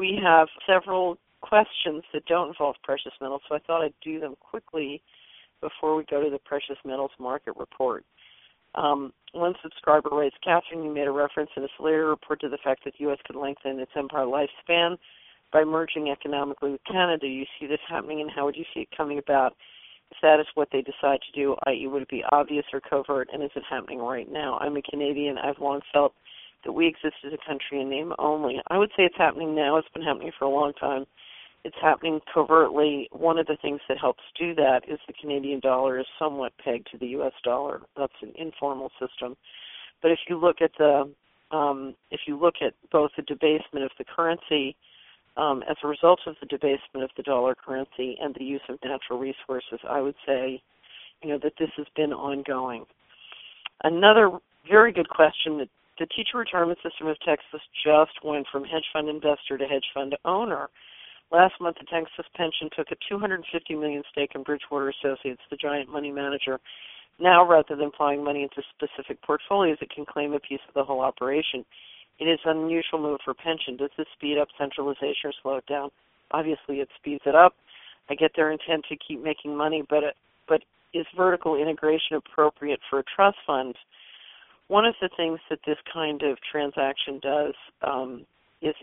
we have several questions that don't involve precious metals, so I thought I'd do them quickly before we go to the precious metals market report. One subscriber writes, Catherine, you made a reference in a Solari report to the fact that the U.S. could lengthen its empire lifespan by merging economically with Canada. Do you see this happening, and how would you see it coming about if that is what they decide to do, i.e. would it be obvious or covert, and is it happening right now? I'm a Canadian. I've long felt that we exist as a country in name only. I would say it's happening now. It's been happening for a long time. It's happening covertly. One of the things that helps do that is the Canadian dollar is somewhat pegged to the U.S. dollar. That's an informal system. But if you look at both the debasement of the currency as a result of the debasement of the dollar currency and the use of natural resources, I would say, that this has been ongoing. Another very good question, that the teacher retirement system of Texas just went from hedge fund investor to hedge fund owner. Last month, the Texas pension took a $250 million stake in Bridgewater Associates, the giant money manager. Now, rather than plowing money into specific portfolios, it can claim a piece of the whole operation. It is an unusual move for pension. Does this speed up centralization or slow it down? Obviously, it speeds it up. I get their intent to keep making money, but is vertical integration appropriate for a trust fund? One of the things that this kind of transaction does is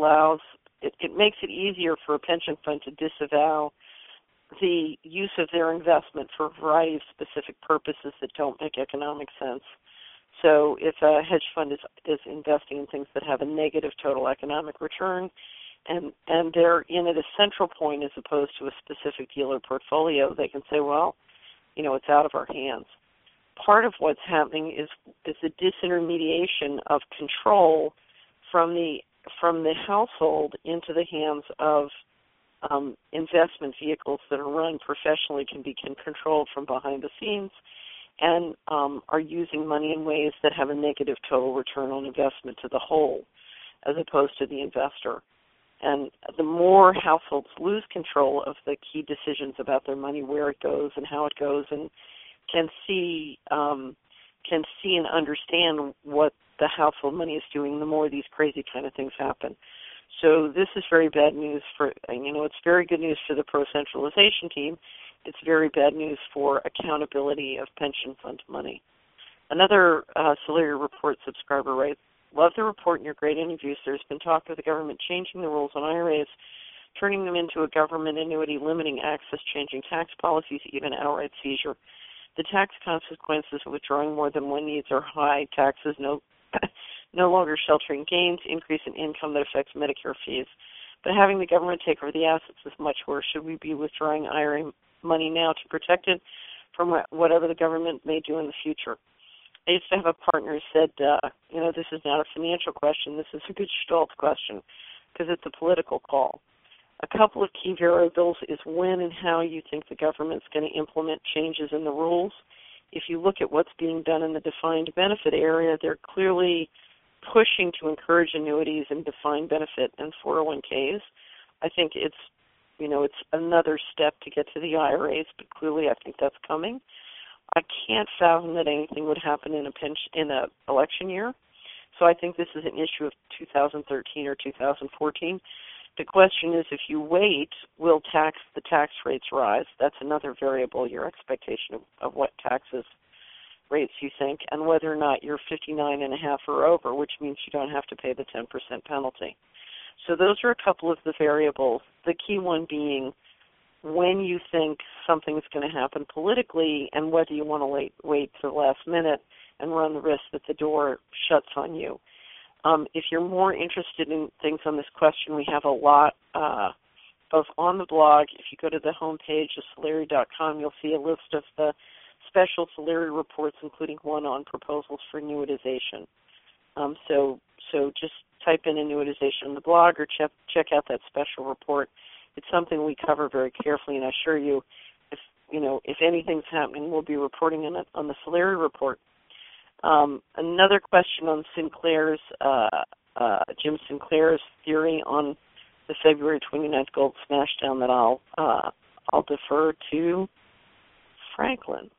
it makes it easier for a pension fund to disavow the use of their investment for a variety of specific purposes that don't make economic sense. So if a hedge fund is investing in things that have a negative total economic return and they're in at a central point as opposed to a specific dealer portfolio, they can say, well, it's out of our hands. Part of what's happening is the disintermediation of control from the household into the hands of investment vehicles that are run professionally, can be controlled from behind the scenes, and are using money in ways that have a negative total return on investment to the whole, as opposed to the investor. And the more households lose control of the key decisions about their money, where it goes and how it goes, and can see and understand what the household money is doing, the more these crazy kind of things happen. So this is very bad news for, it's very good news for the pro-centralization team. It's very bad news for accountability of pension fund money. Another Solari report subscriber writes, love the report and your great interviews. There's been talk of the government changing the rules on IRAs, turning them into a government annuity, limiting access, changing tax policies, even outright seizure. The tax consequences of withdrawing more than one needs are high. Taxes no longer sheltering gains, increase in income that affects Medicare fees. But having the government take over the assets is much worse. Should we be withdrawing IRA money now to protect it from whatever the government may do in the future? I used to have a partner who said, this is not a financial question, this is a good Stoltz question, because it's a political call. A couple of key variables is when and how you think the government's going to implement changes in the rules. If you look at what's being done in the defined benefit area, they're clearly pushing to encourage annuities and defined benefit and 401ks. I think it's another step to get to the IRAs, but clearly I think that's coming. I can't fathom that anything would happen in an election year. So I think this is an issue of 2013 or 2014. The question is, if you wait, will the tax rates rise? That's another variable, your expectation of what taxes rates you think, and whether or not you're 59.5 or over, which means you don't have to pay the 10% penalty. So those are a couple of the variables, the key one being when you think something's going to happen politically and whether you want to wait to the last minute and run the risk that the door shuts on you. If you're more interested in things on this question, we have a lot both on the blog. If you go to the homepage of Solari.com, you'll see a list of the special Solari reports, including one on proposals for annuitization. So just type in annuitization on the blog or check out that special report. It's something we cover very carefully, and I assure you, if anything's happening, we'll be reporting on the Solari report. Another question on Sinclair's, Jim Sinclair's theory on the February 29th gold smashdown that I'll defer to Franklin.